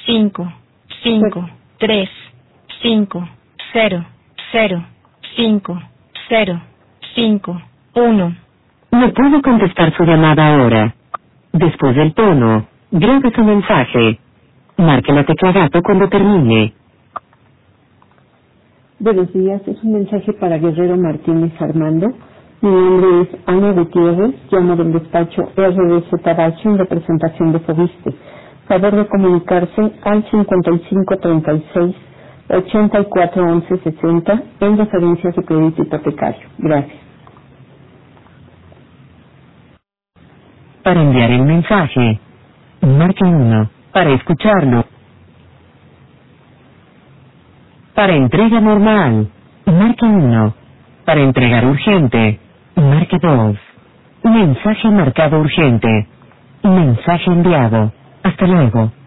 5, 5, 3, 5, 0, 0, 5, 0, 5, 1. No puedo contestar su llamada ahora. Después del tono, grabe su mensaje. Marque la tecla gato cuando termine. Buenos días, es un mensaje para Guerrero Martínez Armando. Mi nombre es Ana Gutiérrez, llamo del despacho RDZ Tabacho en representación de Fobiste. Favor de comunicarse al 5536 84 60 en referencia a su crédito hipotecario. Gracias. Para enviar el mensaje, marque 1. Para escucharlo. Para entrega normal, marque 1. Para entregar urgente, marque 2. Mensaje marcado urgente. Mensaje enviado. Hasta luego.